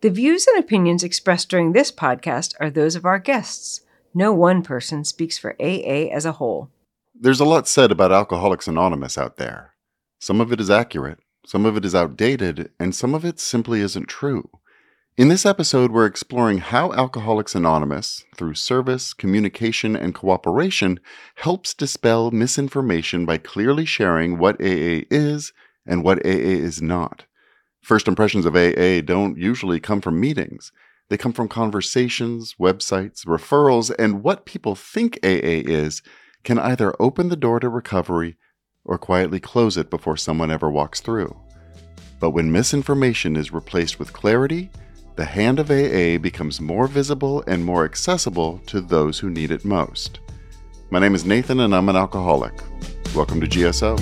The views and opinions expressed during this podcast are those of our guests. No one person speaks for AA as a whole. There's a lot said about Alcoholics Anonymous out there. Some of it is accurate, some of it is outdated, and some of it simply isn't true. In this episode, we're exploring how Alcoholics Anonymous, through service, communication, and cooperation, helps dispel misinformation by clearly sharing what AA is and what AA is not. First impressions of AA don't usually come from meetings. They come from conversations, websites, referrals, and what people think AA is can either open the door to recovery or quietly close it before someone ever walks through. But when misinformation is replaced with clarity, the hand of AA becomes more visible and more accessible to those who need it most. My name is Nathan and I'm an alcoholic. Welcome to GSO.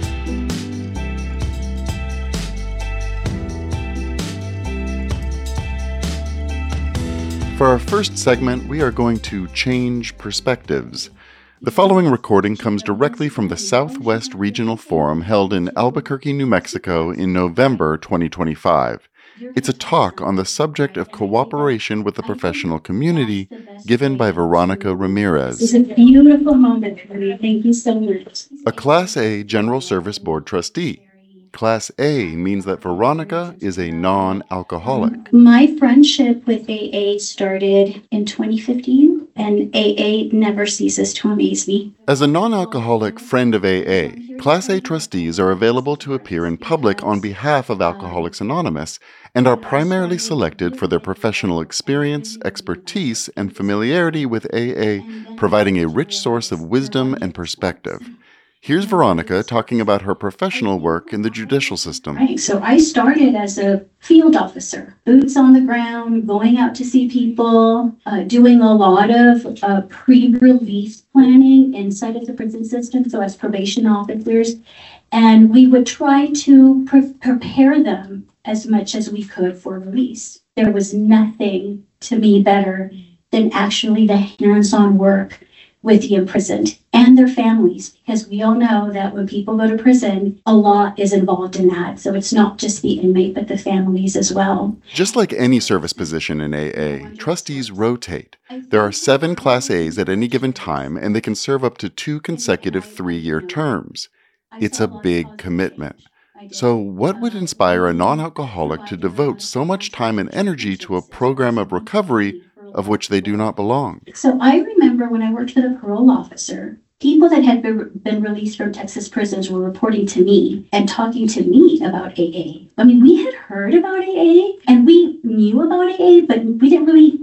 For our first segment, we are going to change perspectives. The following recording comes directly from the Southwest Regional Forum held in Albuquerque, New Mexico in November 2025. It's a talk on the subject of cooperation with the professional community given by Veronica Ramirez. It's a beautiful moment for me. Thank you so much. A Class A General Service Board trustee. Class A means that Veronica is a non-alcoholic. My friendship with AA started in 2015, and AA never ceases to amaze me. As a non-alcoholic friend of AA, Class A trustees are available to appear in public on behalf of Alcoholics Anonymous and are primarily selected for their professional experience, expertise, and familiarity with AA, providing a rich source of wisdom and perspective. Here's Veronica talking about her professional work in the judicial system. Right, so I started as a field officer, boots on the ground, going out to see people, doing a lot of pre-release planning inside of the prison system, so as probation officers, and we would try to prepare them as much as we could for release. There was nothing to me better than actually the hands-on work with the imprisoned and their families, because we all know that when people go to prison, a lot is involved in that. So it's not just the inmate, but the families as well. Just like any service position in AA, trustees rotate. There are 7 Class A's at any given time, and they can serve up to 2 consecutive 3-year terms. It's a big commitment. So what would inspire a non-alcoholic to devote so much time and energy to a program of recovery of which they do not belong? So I remember when I worked for the parole officer, people that had been released from Texas prisons were reporting to me and talking to me about AA. I mean, we had heard about AA and we knew about AA, but we didn't really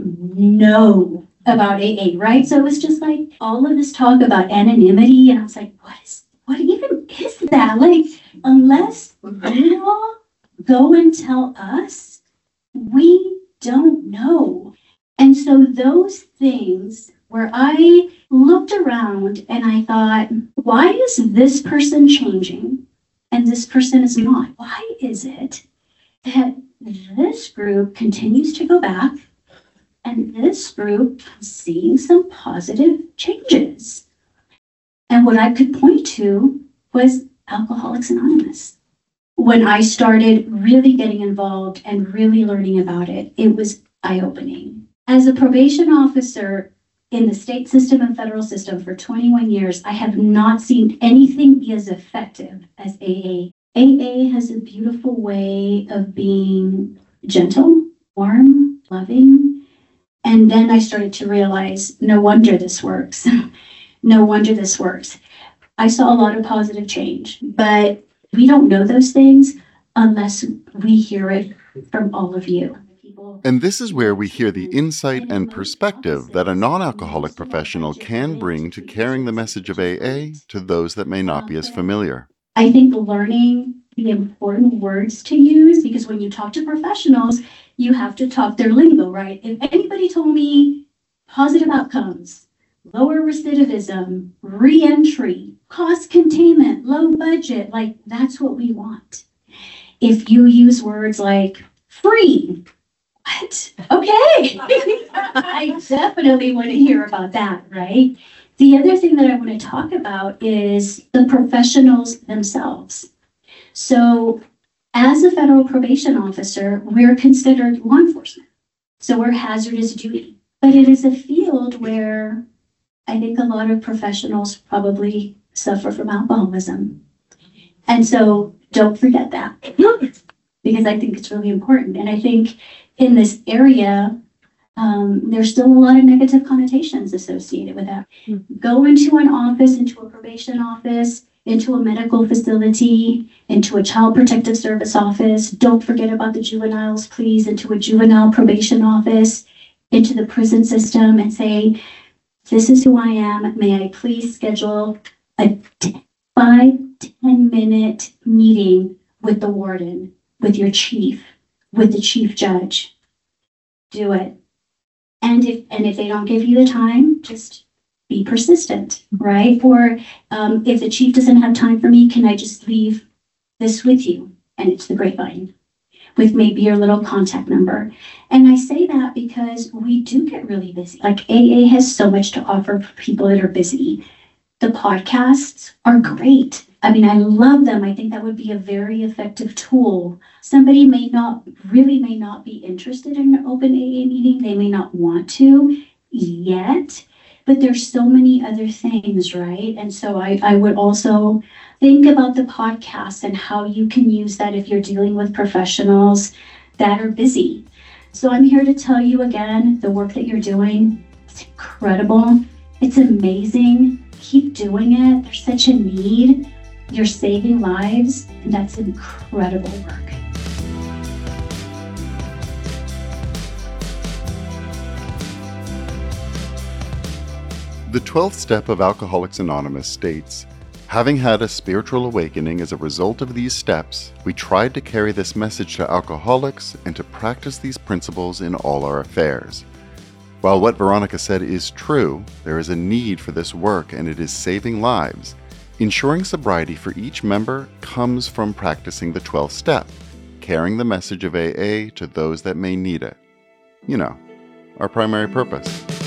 know about AA, right? So it was just like all of this talk about anonymity, and I was like, what even is that? Like, unless you all go and tell us, we don't know. And so those things where I looked around and I thought, why is this person changing and this person is not? Why is it that this group continues to go back and this group is seeing some positive changes? And what I could point to was Alcoholics Anonymous. When I started really getting involved and really learning about it, it was eye-opening. As a probation officer in the state system and federal system for 21 years, I have not seen anything be as effective as AA. AA has a beautiful way of being gentle, warm, loving. And then I started to realize, no wonder this works. No wonder this works. I saw a lot of positive change, but we don't know those things unless we hear it from all of you. And this is where we hear the insight and perspective that a non-alcoholic professional can bring to carrying the message of AA to those that may not be as familiar. I think learning the important words to use, because when you talk to professionals, you have to talk their lingo, right? If anybody told me positive outcomes, lower recidivism, re-entry, cost containment, low budget, like that's what we want. If you use words like free, what? Okay. I definitely want to hear about that, right? The other thing that I want to talk about is the professionals themselves. So As a federal probation officer, we're considered law enforcement. So we're hazardous duty. But it is a field where I think a lot of professionals probably suffer from alcoholism. And so don't forget that, because I think it's really important. And I think in this area, there's still a lot of negative connotations associated with that. Go into an office, into a probation office, into a medical facility, into a child protective service office. Don't forget about the juveniles, please, into a juvenile probation office, into the prison system, and say, this is who I am. May I please schedule a 5-10 minute meeting with the warden, with your chief, with the chief judge. Do it. And if they don't give you the time, just be persistent, right? Or if the chief doesn't have time for me, can I just leave this with you? And it's the grapevine with maybe your little contact number. And I say that because we do get really busy. Like AA has so much to offer for people that are busy. The podcasts are great. I mean, I love them. I think that would be a very effective tool. Somebody may not be interested in an open AA meeting. They may not want to yet, but there's so many other things, right? And so I would also think about the podcast and how you can use that if you're dealing with professionals that are busy. So I'm here to tell you again, the work that you're doing, it's incredible. It's amazing. Keep doing it. There's such a need. You're saving lives, and that's incredible work. The 12th step of Alcoholics Anonymous states, having had a spiritual awakening as a result of these steps, we tried to carry this message to alcoholics and to practice these principles in all our affairs. While what Veronica said is true, there is a need for this work and it is saving lives. Ensuring sobriety for each member comes from practicing the 12th step, carrying the message of AA to those that may need it. You know, our primary purpose.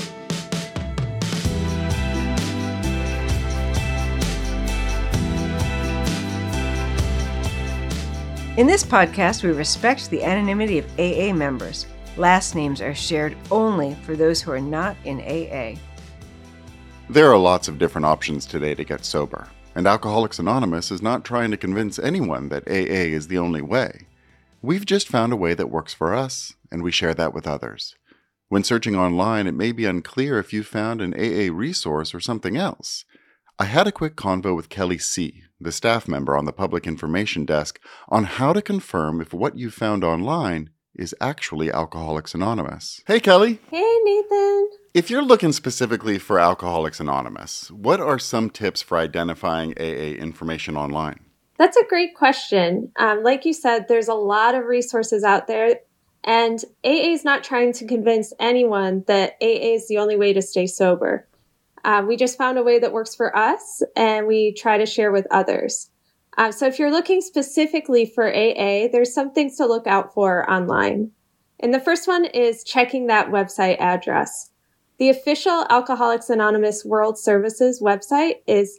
In this podcast, we respect the anonymity of AA members. Last names are shared only for those who are not in AA. There are lots of different options today to get sober, and Alcoholics Anonymous is not trying to convince anyone that AA is the only way. We've just found a way that works for us, and we share that with others. When searching online, it may be unclear if you found an AA resource or something else. I had a quick convo with Kelly C., the staff member on the Public Information Desk, on how to confirm if what you found online is actually Alcoholics Anonymous. Hey, Kelly. Hey, Nathan. If you're looking specifically for Alcoholics Anonymous, what are some tips for identifying AA information online? That's a great question. Like you said, there's a lot of resources out there, and AA is not trying to convince anyone that AA is the only way to stay sober. We just found a way that works for us, and we try to share with others. So if you're looking specifically for AA, there's some things to look out for online. And the first one is checking that website address. The official Alcoholics Anonymous World Services website is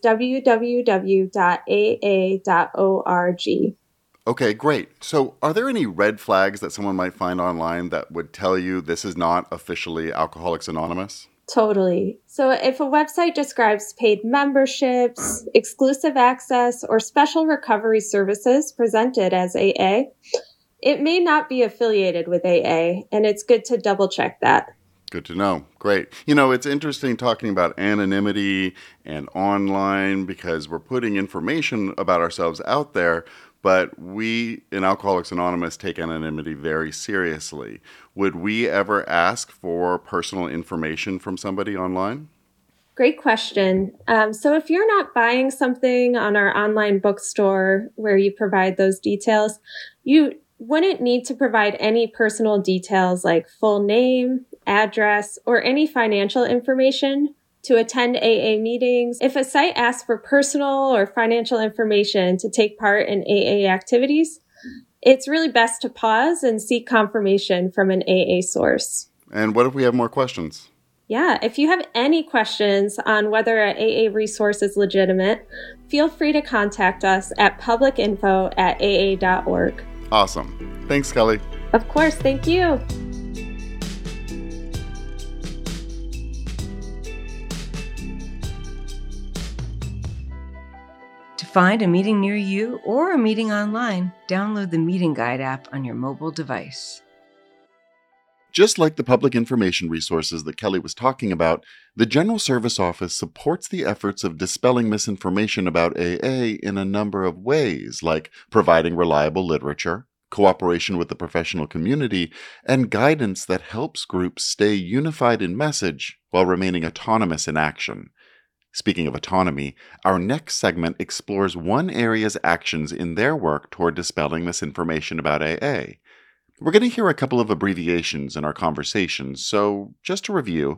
www.aa.org. Okay, great. So are there any red flags that someone might find online that would tell you this is not officially Alcoholics Anonymous? Totally. So if a website describes paid memberships, exclusive access, or special recovery services presented as AA, it may not be affiliated with AA, and it's good to double check that. Good to know. Great. You know, it's interesting talking about anonymity and online because we're putting information about ourselves out there, but we in Alcoholics Anonymous take anonymity very seriously. Would we ever ask for personal information from somebody online? Great question. So if you're not buying something on our online bookstore where you provide those details, you wouldn't need to provide any personal details like full name, address, or any financial information to attend AA meetings. If a site asks for personal or financial information to take part in AA activities, it's really best to pause and seek confirmation from an AA source. And what if we have more questions? Yeah, if you have any questions on whether an AA resource is legitimate, feel free to contact us at publicinfo@aa.org. Awesome. Thanks, Kelly. Of course. Thank you. To find a meeting near you or a meeting online, download the Meeting Guide app on your mobile device. Just like the public information resources that Kelly was talking about, the General Service Office supports the efforts of dispelling misinformation about AA in a number of ways, like providing reliable literature, cooperation with the professional community, and guidance that helps groups stay unified in message while remaining autonomous in action. Speaking of autonomy, our next segment explores one area's actions in their work toward dispelling misinformation about AA. We're going to hear a couple of abbreviations in our conversations, so just to review,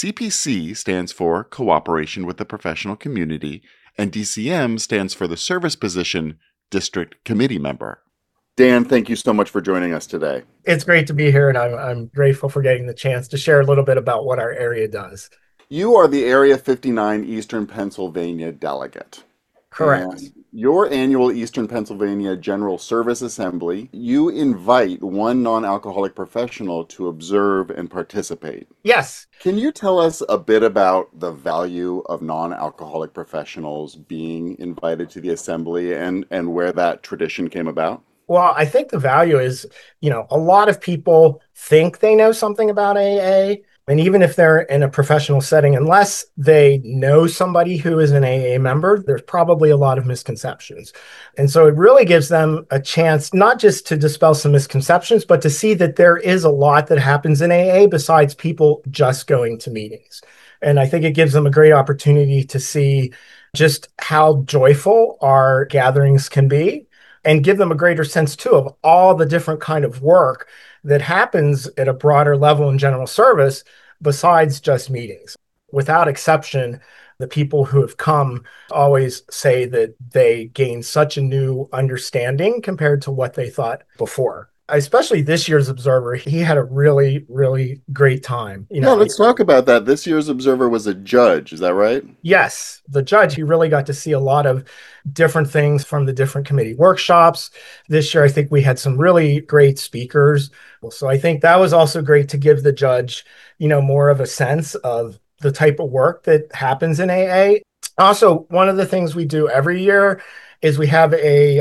CPC stands for Cooperation with the Professional Community, and DCM stands for the service position District Committee Member. Dan, thank you so much for joining us today. It's great to be here, and I'm grateful for getting the chance to share a little bit about what our area does. You are the Area 59 Eastern Pennsylvania delegate. Correct. And your annual Eastern Pennsylvania General Service Assembly, you invite one non-alcoholic professional to observe and participate. Yes. Can you tell us a bit about the value of non-alcoholic professionals being invited to the assembly and where that tradition came about? Well, I think the value is, a lot of people think they know something about AA. And even if they're in a professional setting, unless they know somebody who is an AA member, there's probably a lot of misconceptions. And so it really gives them a chance not just to dispel some misconceptions, but to see that there is a lot that happens in AA besides people just going to meetings. And I think it gives them a great opportunity to see just how joyful our gatherings can be and give them a greater sense, too, of all the different kind of work that happens at a broader level in general service besides just meetings. Without exception, the people who have come always say that they gain such a new understanding compared to what they thought before. Especially this year's observer, he had a really, really great time. Let's talk about that. This year's observer was a judge, is that right? Yes, the judge, he really got to see a lot of different things from the different committee workshops. This year, I think we had some really great speakers. So I think that was also great to give the judge, more of a sense of the type of work that happens in AA. Also, one of the things we do every year is we have a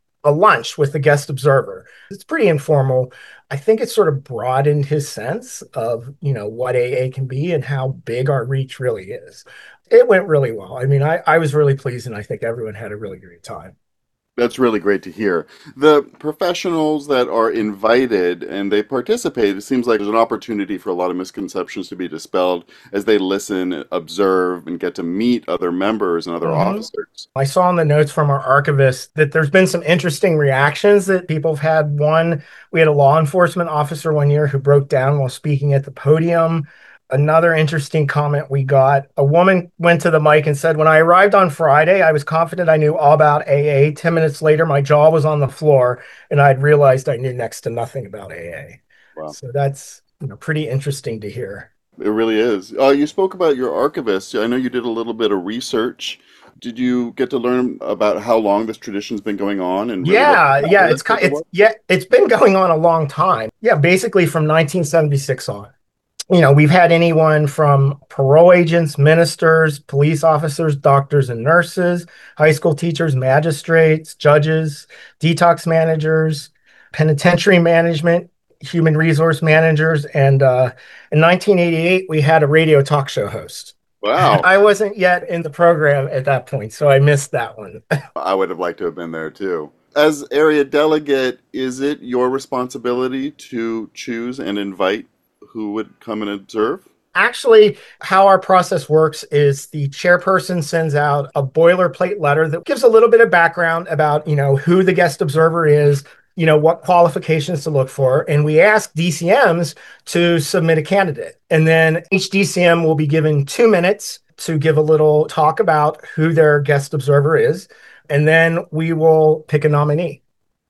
lunch with the guest observer. It's pretty informal. I think it sort of broadened his sense of, what AA can be and how big our reach really is. It went really well. I mean, I was really pleased, and I think everyone had a really great time. That's really great to hear. The professionals that are invited and they participate, it seems like there's an opportunity for a lot of misconceptions to be dispelled as they listen, observe, and get to meet other members and other officers. I saw in the notes from our archivist that there's been some interesting reactions that people have had. One, we had a law enforcement officer one year who broke down while speaking at the podium. Another interesting comment we got, a woman went to the mic and said, "When I arrived on Friday, I was confident I knew all about AA. 10 minutes later, my jaw was on the floor and I'd realized I knew next to nothing about AA." Wow. So that's pretty interesting to hear. It really is. You spoke about your archivist. I know you did a little bit of research. Did you get to learn about how long this tradition's been going on? And it's been going on a long time. Yeah, basically from 1976 on. We've had anyone from parole agents, ministers, police officers, doctors and nurses, high school teachers, magistrates, judges, detox managers, penitentiary management, human resource managers. And in 1988, we had a radio talk show host. Wow. I wasn't yet in the program at that point, so I missed that one. I would have liked to have been there too. As area delegate, is it your responsibility to choose and invite who would come and observe? Actually, how our process works is the chairperson sends out a boilerplate letter that gives a little bit of background about, who the guest observer is, what qualifications to look for. And we ask DCMs to submit a candidate. And then each DCM will be given 2 minutes to give a little talk about who their guest observer is. And then we will pick a nominee.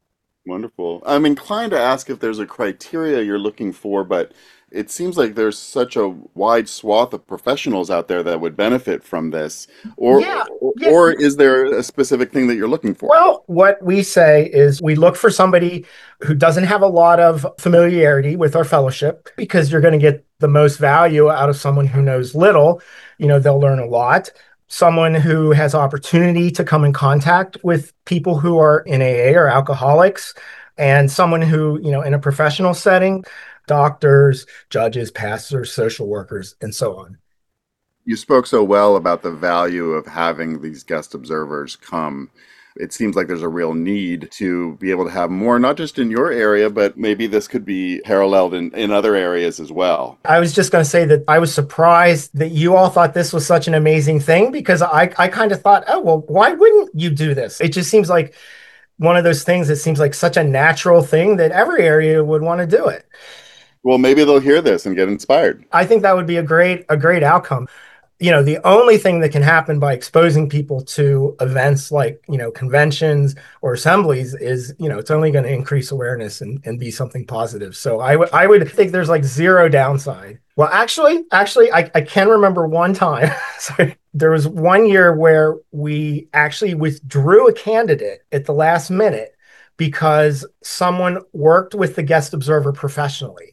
Wonderful. I'm inclined to ask if there's a criteria you're looking for, but it seems like there's such a wide swath of professionals out there that would benefit from this. Or Yeah, yeah. or is there a specific thing that you're looking for? Well, what we say is we look for somebody who doesn't have a lot of familiarity with our fellowship because you're going to get the most value out of someone who knows little. They'll learn a lot. Someone who has opportunity to come in contact with people who are in AA or alcoholics, and someone who, in a professional setting, doctors, judges, pastors, social workers, and so on. You spoke so well about the value of having these guest observers come. It seems like there's a real need to be able to have more, not just in your area, but maybe this could be paralleled in other areas as well. I was just going to say that I was surprised that you all thought this was such an amazing thing, because I kind of thought, oh, well, why wouldn't you do this? It just seems like one of those things that seems like such a natural thing that every area would want to do it. Well, maybe they'll hear this and get inspired. I think that would be a great outcome. The only thing that can happen by exposing people to events like, conventions or assemblies is, it's only going to increase awareness and be something positive. So I would think there's like zero downside. Well, actually, I can remember one time. Sorry, there was one year where we actually withdrew a candidate at the last minute because someone worked with the guest observer professionally.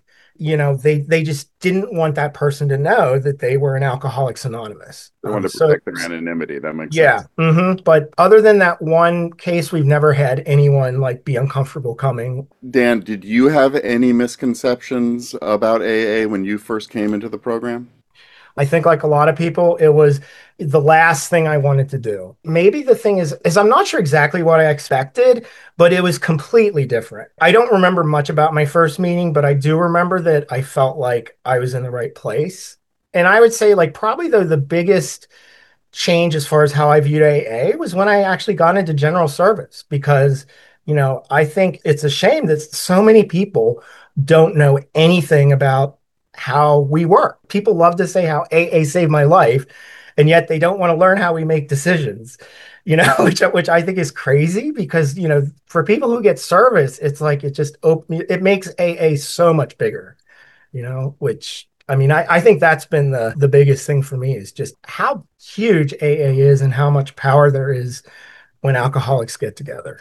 They just didn't want that person to know that they were an Alcoholics Anonymous. They want to protect their anonymity. That makes sense. Mm-hmm. But other than that one case, we've never had anyone be uncomfortable coming. Dan, did you have any misconceptions about AA when you first came into the program? I think like a lot of people, it was the last thing I wanted to do. Maybe the thing is I'm not sure exactly what I expected, but it was completely different. I don't remember much about my first meeting, but I do remember that I felt like I was in the right place. And I would say probably though the biggest change as far as how I viewed AA was when I actually got into general service, because, I think it's a shame that so many people don't know anything about how we work. People love to say how AA saved my life, and yet they don't want to learn how we make decisions, which I think is crazy, because, for people who get service, it's like it makes AA so much bigger, which I think that's been the biggest thing for me, is just how huge AA is and how much power there is when alcoholics get together.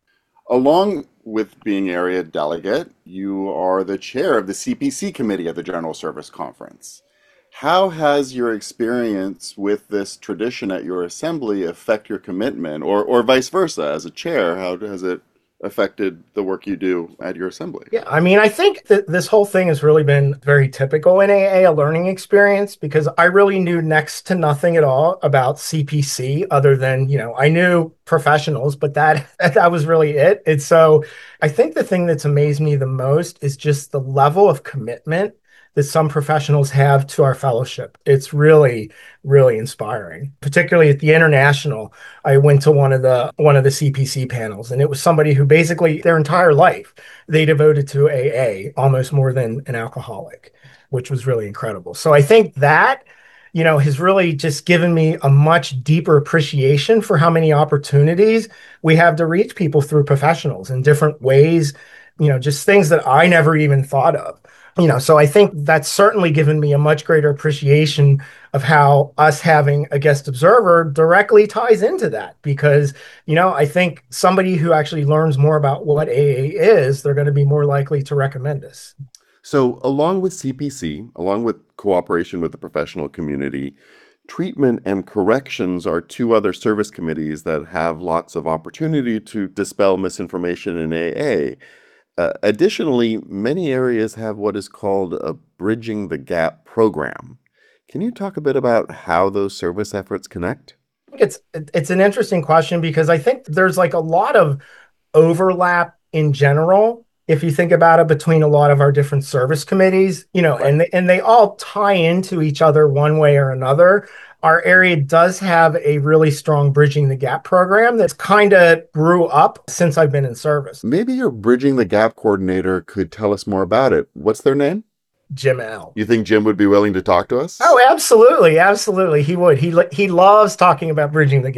Along with being area delegate, you are the chair of the CPC committee at the General Service Conference. How has your experience with this tradition at your assembly affect your commitment, or vice versa? As a chair, how has it affected the work you do at your assembly? Yeah, I think that this whole thing has really been very typical in AA, a learning experience, because I really knew next to nothing at all about CPC other than, I knew professionals, but that was really it. And so I think the thing that's amazed me the most is just the level of commitment that some professionals have to our fellowship. It's really, really inspiring. Particularly at the International, I went to one of the CPC panels, and it was somebody who basically their entire life they devoted to AA, almost more than an alcoholic, which was really incredible. So I think that, has really just given me a much deeper appreciation for how many opportunities we have to reach people through professionals in different ways, just things that I never even thought of. So I think that's certainly given me a much greater appreciation of how us having a guest observer directly ties into that. Because, I think somebody who actually learns more about what AA is, they're going to be more likely to recommend us. So along with CPC, along with cooperation with the professional community, treatment and corrections are two other service committees that have lots of opportunity to dispel misinformation in AA. Additionally, many areas have what is called a Bridging the Gap program. Can you talk a bit about how those service efforts connect? It's an interesting question, because I think there's a lot of overlap in general, if you think about it, between a lot of our different service committees, right. and they all tie into each other one way or another. Our area does have a really strong Bridging the Gap program that's kind of grew up since I've been in service. Maybe your Bridging the Gap coordinator could tell us more about it. What's their name? Jim L. You think Jim would be willing to talk to us? Oh, absolutely. Absolutely. He would. He loves talking about Bridging the Gap.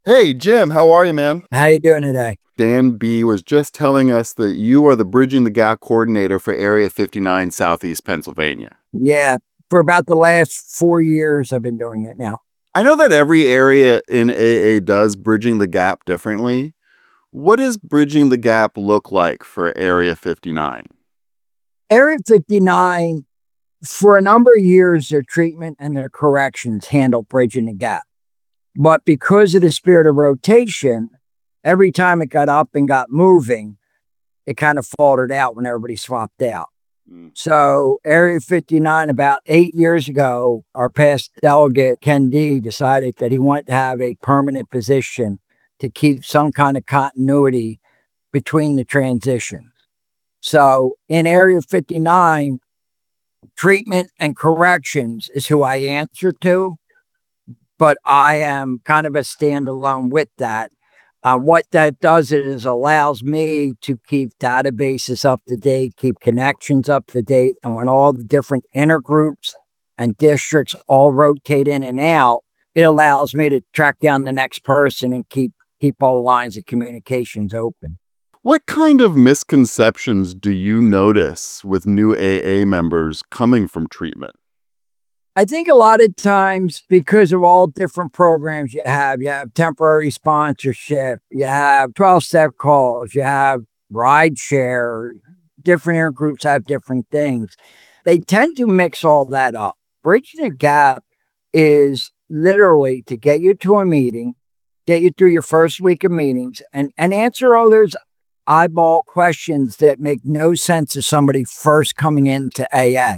Hey, Jim, how are you, man? How you doing today? Dan B was just telling us that you are the Bridging the Gap coordinator for Area 59 Southeast Pennsylvania. Yeah, for about the last 4 years, I've been doing it now. I know that every area in AA does Bridging the Gap differently. What does Bridging the Gap look like for Area 59? Area 59, for a number of years, their treatment and their corrections handled Bridging the Gap. But because of the spirit of rotation, every time it got up and got moving, it kind of faltered out when everybody swapped out. So Area 59, about 8 years ago, our past delegate, Ken D, decided that he wanted to have a permanent position to keep some kind of continuity between the transitions. So in Area 59, treatment and corrections is who I answer to, but I am kind of a standalone with that. What that does is allows me to keep databases up to date, keep connections up to date, and when all the different intergroups and districts all rotate in and out, it allows me to track down the next person and keep all lines of communications open. What kind of misconceptions do you notice with new AA members coming from treatment? I think a lot of times, because of all different programs you have temporary sponsorship, you have 12-step calls, you have ride share, different intergroups have different things. They tend to mix all that up. Bridging the Gap is literally to get you to a meeting, get you through your first week of meetings, and answer all those eyeball questions that make no sense to somebody first coming into AA.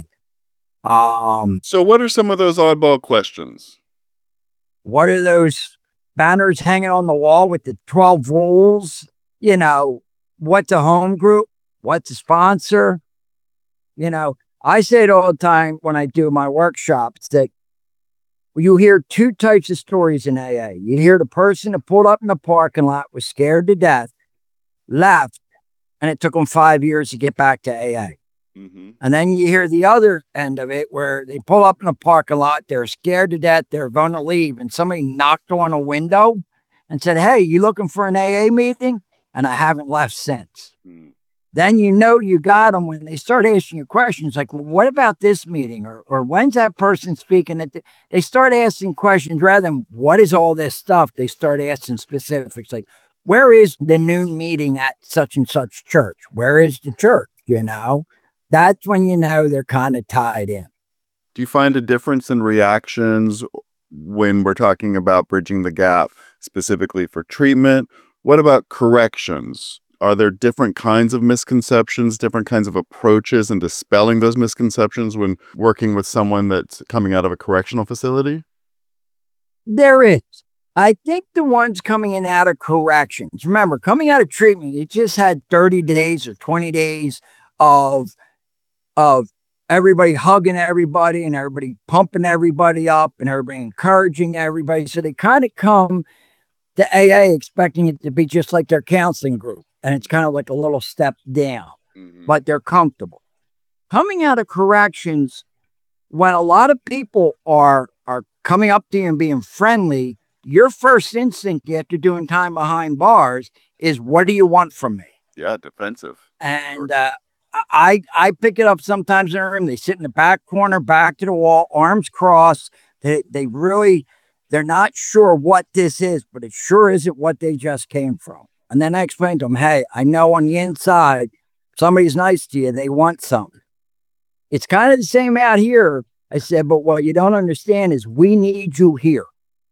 So what are some of those oddball questions? What are those banners hanging on the wall with the 12 rules? You know, what's a home group? What's a sponsor? You know, I say it all the time when I do my workshops that you hear two types of stories in AA. You hear the person that pulled up in the parking lot, was scared to death, left, and it took them 5 years to get back to AA. Mm-hmm. And then you hear the other end of it where they pull up in a parking lot, they're scared to death, they're going to leave, and somebody knocked on a window and said, "Hey, you looking for an AA meeting?" And I haven't left since. Mm. Then you know you got them when they start asking you questions like, well, what about this meeting? Or when's that person speaking? They start asking questions rather than what is all this stuff? They start asking specifics like, where is the noon meeting at such and such church? Where is the church? You know? That's when you know they're kind of tied in. Do you find a difference in reactions when we're talking about Bridging the Gap, specifically for treatment? What about corrections? Are there different kinds of misconceptions, different kinds of approaches in dispelling those misconceptions when working with someone that's coming out of a correctional facility? There is. I think the ones coming in out of corrections, remember, coming out of treatment, you just had 30 days or 20 days of everybody hugging everybody and everybody pumping everybody up and everybody encouraging everybody. So they kind of come to AA expecting it to be just like their counseling group. And it's kind of like a little step down, but they're comfortable. Coming out of corrections, when a lot of people are coming up to you and being friendly, your first instinct after doing time behind bars is, what do you want from me? Yeah, defensive. And I pick it up sometimes in a room. They sit in the back corner, back to the wall, arms crossed. They're not sure what this is, but it sure isn't what they just came from. And then I explain to them, hey, I know on the inside, somebody's nice to you. They want something. It's kind of the same out here. I said, but what you don't understand is we need you here.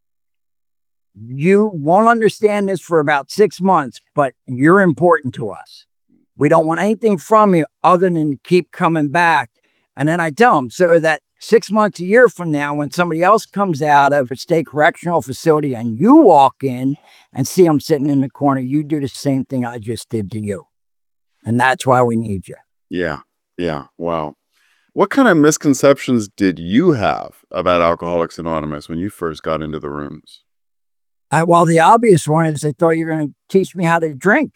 You won't understand this for about 6 months, but you're important to us. We don't want anything from you other than keep coming back. And then I tell them so that 6 months, a year from now, when somebody else comes out of a state correctional facility and you walk in and see them sitting in the corner, you do the same thing I just did to you. And that's why we need you. Yeah. Wow. What kind of misconceptions did you have about Alcoholics Anonymous when you first got into the rooms? Well, the obvious one is they thought you were going to teach me how to drink.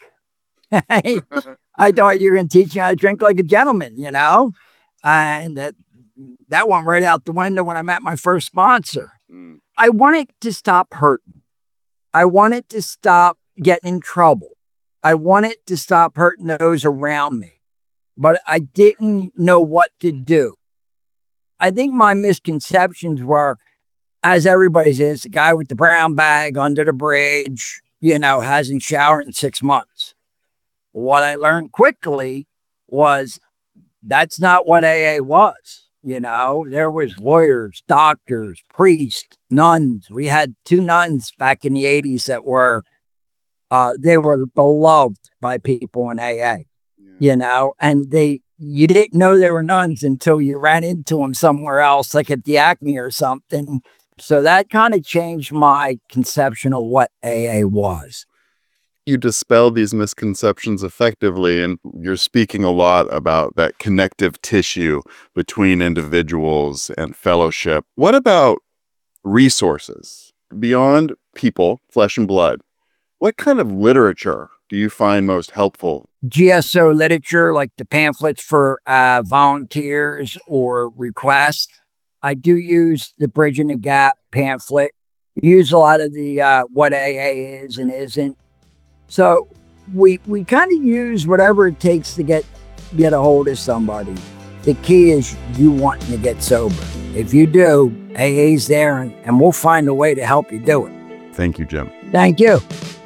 I thought you were going to teach me how to drink like a gentleman, you know? And that went right out the window when I met my first sponsor. I wanted to stop hurting. I wanted to stop getting in trouble. I wanted to stop hurting those around me, but I didn't know what to do. I think my misconceptions were, as everybody says, the guy with the brown bag under the bridge, hasn't showered in 6 months. What I learned quickly was that's not what AA was. There was lawyers, doctors, priests, nuns. We had 2 nuns back in the 80s that were, they were beloved by people in AA, and you didn't know they were nuns until you ran into them somewhere else, like at the Acme or something. So that kind of changed my conception of what AA was. You dispel these misconceptions effectively, and you're speaking a lot about that connective tissue between individuals and fellowship. What about resources beyond people, flesh and blood? What kind of literature do you find most helpful? GSO literature, like the pamphlets for volunteers or requests. I do use the Bridging the Gap pamphlet. Use a lot of the what AA is and isn't. So we kind of use whatever it takes to get a hold of somebody. The key is you wanting to get sober. If you do, AA's there, and we'll find a way to help you do it. Thank you, Jim. Thank you.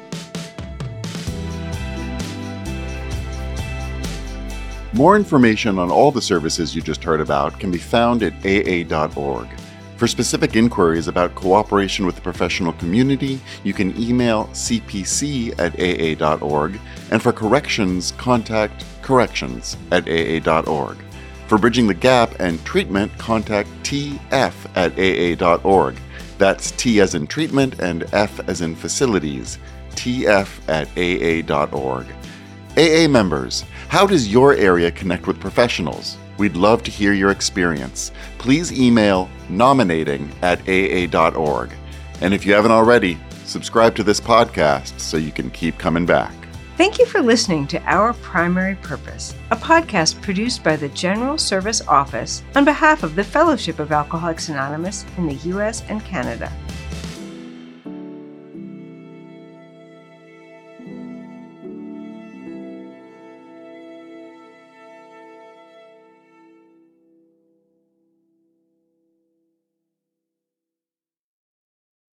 More information on all the services you just heard about can be found at aa.org. For specific inquiries about cooperation with the professional community, you can email cpc@aa.org, and for corrections, contact corrections@aa.org. For Bridging the Gap and treatment, contact tf@aa.org. That's T as in treatment and F as in facilities, tf@aa.org. AA members, how does your area connect with professionals? We'd love to hear your experience. Please email nominating@aa.org. And if you haven't already, subscribe to this podcast so you can keep coming back. Thank you for listening to Our Primary Purpose, a podcast produced by the General Service Office on behalf of the Fellowship of Alcoholics Anonymous in the U.S. and Canada.